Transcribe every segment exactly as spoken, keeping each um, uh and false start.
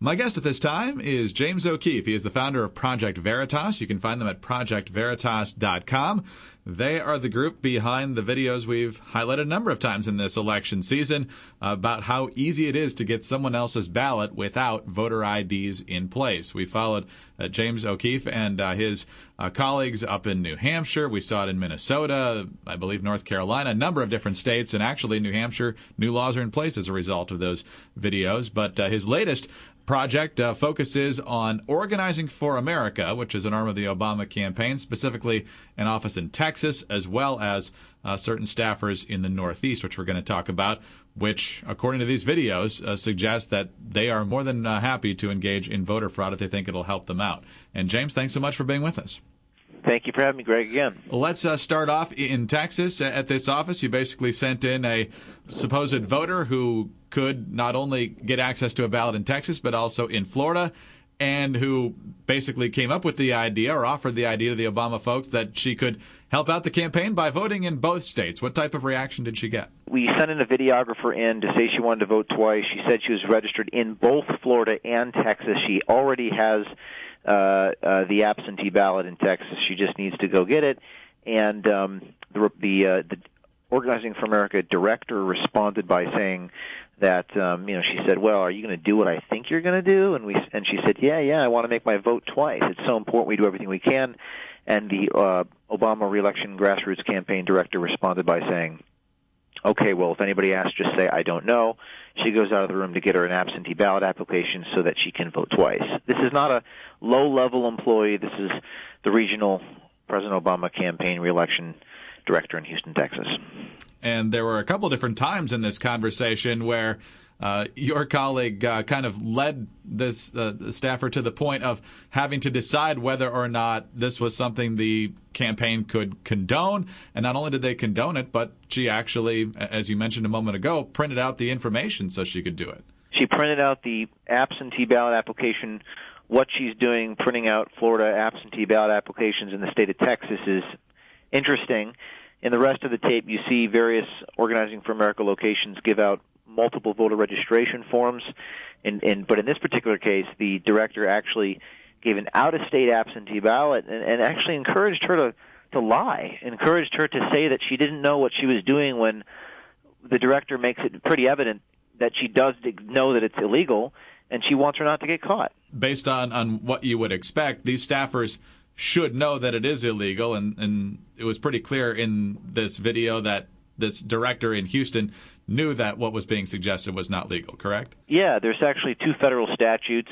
My guest at this time is James O'Keefe. He is the founder of Project Veritas. You can find them at project veritas dot com. They are the group behind the videos we've highlighted a number of times in this election season about how easy it is to get someone else's ballot without voter I Ds in place. We followed uh, James O'Keefe and uh, his uh, colleagues up in New Hampshire. We saw it in Minnesota, I believe North Carolina, a number of different states, and actually New Hampshire, new laws are in place as a result of those videos. But uh, his latest project uh, focuses on Organizing for America, which is an arm of the Obama campaign, specifically an office in Texas, as well as uh, certain staffers in the Northeast, which we're going to talk about, which, according to these videos, uh, suggest that they are more than uh, happy to engage in voter fraud if they think it'll help them out. And James, thanks so much for being with us. Thank you for having me, Greg, again. Well, let's uh, start off in Texas. At this office, you basically sent in a supposed voter who could not only get access to a ballot in Texas, but also in Florida, and who basically came up with the idea or offered the idea to the Obama folks that she could help out the campaign by voting in both states. What type of reaction did she get? We sent in a videographer in to say she wanted to vote twice. She said she was registered in both Florida and Texas. She already has Uh, uh, the absentee ballot in Texas. She just needs to go get it. And um, the the, uh, the Organizing for America director responded by saying that um, you know she said, "Well, are you going to do what I think you're going to do?" And we and she said, "Yeah, yeah, I want to make my vote twice. It's so important. We do everything we can." And the uh, Obama reelection grassroots campaign director responded by saying, "Okay, well, if anybody asks, just say I don't know." She goes out of the room to get her an absentee ballot application so that she can vote twice. This is not a low-level employee. This is the regional President Obama campaign reelection director in Houston, Texas. And there were a couple different times in this conversation where uh, your colleague uh, kind of led this uh, staffer to the point of having to decide whether or not this was something the campaign could condone. And not only did they condone it, but she actually, as you mentioned a moment ago, printed out the information so she could do it. She printed out the absentee ballot application. What she's doing, printing out Florida absentee ballot applications in the state of Texas, is interesting. In the rest of the tape, you see various Organizing for America locations give out multiple voter registration forms. In, in, but in this particular case, the director actually gave an out-of-state absentee ballot and, and actually encouraged her to, to lie, encouraged her to say that she didn't know what she was doing when the director makes it pretty evident that she does know that it's illegal, and she wants her not to get caught. Based on, on what you would expect, these staffers should know that it is illegal, and, and it was pretty clear in this video that this director in Houston knew that what was being suggested was not legal, correct? Yeah, there's actually two federal statutes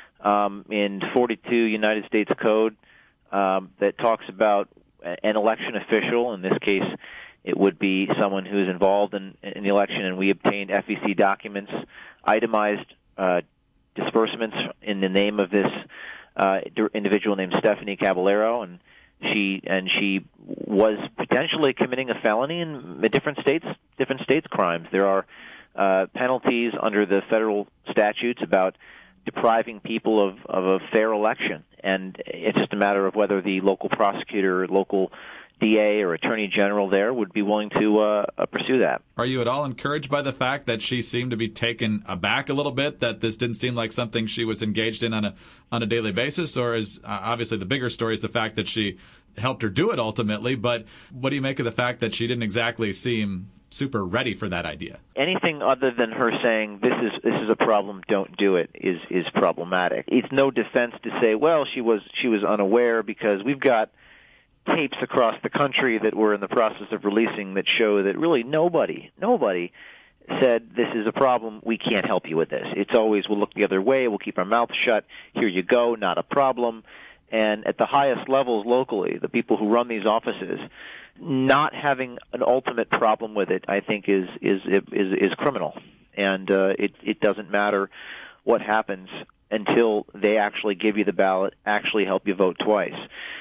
um, in forty-two United States Code um, that talks about an election official. In this case, it would be someone who is involved in, in the election, and we obtained F E C documents, itemized uh, disbursements in the name of this uh, individual named Stephanie Caballero, and she and she was potentially committing a felony in different states, different states' crimes. There are uh, penalties under the federal statutes about depriving people of, of a fair election, and it's just a matter of whether the local prosecutor, local D A, or attorney general there would be willing to uh, pursue that. Are you at all encouraged by the fact that she seemed to be taken aback a little bit, that this didn't seem like something she was engaged in on a on a daily basis? Or is uh, obviously the bigger story is the fact that she helped her do it ultimately, but what do you make of the fact that she didn't exactly seem super ready for that idea? Anything other than her saying this is this is a problem, don't do it, is is problematic. It's no defense to say, well, she was she was unaware, because we've got tapes across the country that we're in the process of releasing that show that really nobody, nobody said this is a problem, we can't help you with this. It's always, we'll look the other way, we'll keep our mouth shut, here you go, not a problem. And at the highest levels locally, the people who run these offices, not having an ultimate problem with it, I think, is is is, is criminal. And uh, it it doesn't matter what happens until they actually give you the ballot, actually help you vote twice.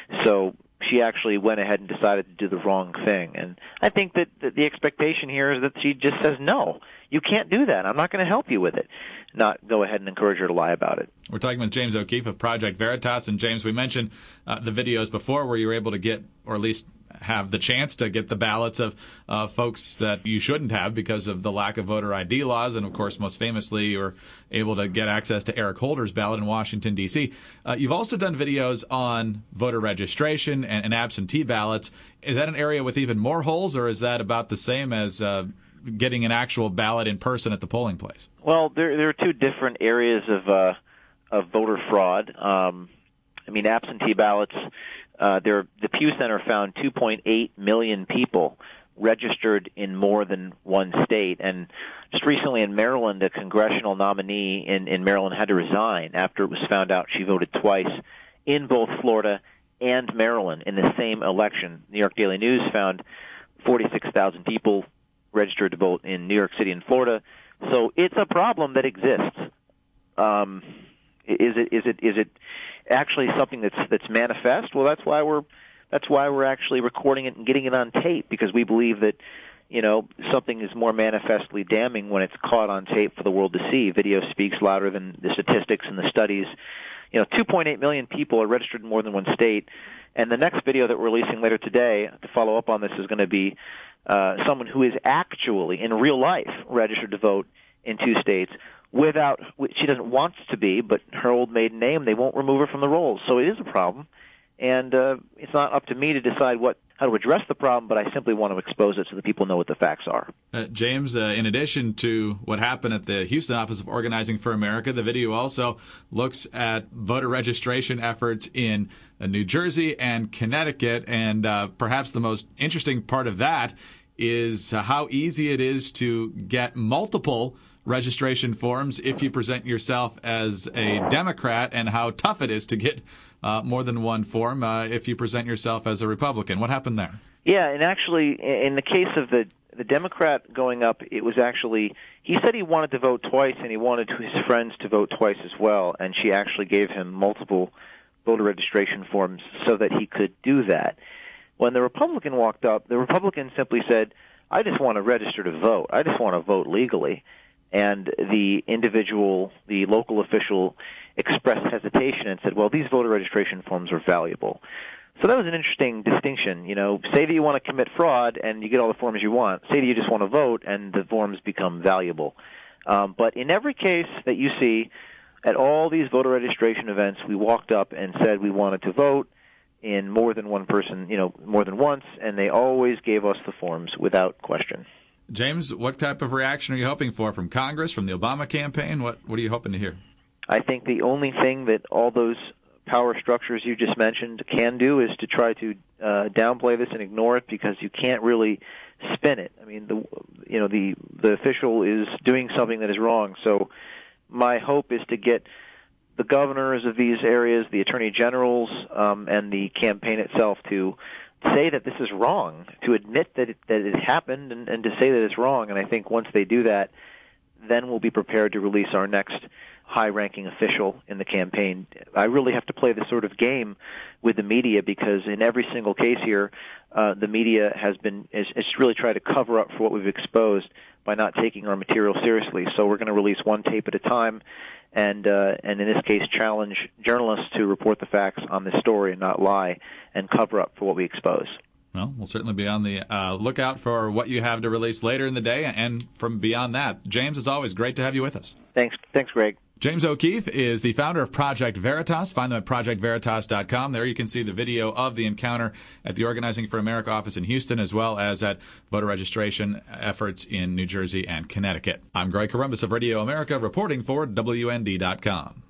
So she actually went ahead and decided to do the wrong thing. And I think that the expectation here is that she just says, no, you can't do that. I'm not going to help you with it. Not go ahead and encourage her to lie about it. We're talking with James O'Keefe of Project Veritas. And James, we mentioned uh, the videos before where you were able to get, or at least have the chance to get the ballots of uh, folks that you shouldn't have because of the lack of voter I D laws. And, of course, most famously, you were able to get access to Eric Holder's ballot in Washington, D C. Uh, you've also done videos on voter registration and, and absentee ballots. Is that an area with even more holes, or is that about the same as uh, getting an actual ballot in person at the polling place? Well, there, there are two different areas of, uh, of voter fraud. Um, I mean, absentee ballots, uh, there, the Pew Center found two point eight million people registered in more than one state. And just recently in Maryland, a congressional nominee in, in Maryland had to resign after it was found out she voted twice in both Florida and Maryland in the same election. New York Daily News found forty-six thousand people registered to vote in New York City and Florida. So it's a problem that exists. Um, is it is it is it actually something that's that's manifest? Well, that's why we're that's why we're actually recording it and getting it on tape, because we believe that, you know, something is more manifestly damning when it's caught on tape for the world to see. Video speaks louder than the statistics and the studies. You know, two point eight million people are registered in more than one state, and the next video that we're releasing later today to follow up on this is going to be uh, someone who is actually, in real life, registered to vote in two states without, she doesn't want to be, but her old maiden name, they won't remove her from the rolls. So it is a problem, and uh, it's not up to me to decide what how to address the problem, but I simply want to expose it so that people know what the facts are. Uh, James, uh, in addition to what happened at the Houston office of Organizing for America, the video also looks at voter registration efforts in uh, New Jersey and Connecticut, and uh, perhaps the most interesting part of that is uh, how easy it is to get multiple registration forms if you present yourself as a Democrat, and how tough it is to get uh, more than one form uh, if you present yourself as a Republican. What happened there? Yeah, and actually, in the case of the the Democrat going up, it was actually, he said he wanted to vote twice, and he wanted his friends to vote twice as well, and she actually gave him multiple voter registration forms so that he could do that. When the Republican walked up, the Republican simply said, I just want to register to vote. I just want to vote legally. And the individual, the local official, expressed hesitation and said, well, these voter registration forms are valuable. So that was an interesting distinction. You know, say that you want to commit fraud and you get all the forms you want. Say that you just want to vote and the forms become valuable. Um, but in every case that you see, at all these voter registration events, we walked up and said we wanted to vote in more than one person, you know, more than once, and they always gave us the forms without question. James, what type of reaction are you hoping for from Congress, from the Obama campaign? What what are you hoping to hear? I think the only thing that all those power structures you just mentioned can do is to try to uh, downplay this and ignore it, because you can't really spin it. I mean, the you know the the official is doing something that is wrong. So my hope is to get the governors of these areas, the attorney generals, um, and the campaign itself to say that this is wrong, to admit that it, that it happened, and, and to say that it's wrong. And I think once they do that, then we'll be prepared to release our next high-ranking official in the campaign. I really have to play this sort of game with the media, because in every single case here, uh, the media has been is, is really tried to cover up for what we've exposed by not taking our material seriously. So we're going to release one tape at a time, and uh, and in this case challenge journalists to report the facts on this story and not lie and cover up for what we expose. Well, we'll certainly be on the uh, lookout for what you have to release later in the day and from beyond that. James, as always, great to have you with us. Thanks, thanks, Greg. James O'Keefe is the founder of Project Veritas. Find them at project veritas dot com. There you can see the video of the encounter at the Organizing for America office in Houston, as well as at voter registration efforts in New Jersey and Connecticut. I'm Greg Corombos of Radio America, reporting for W N D dot com.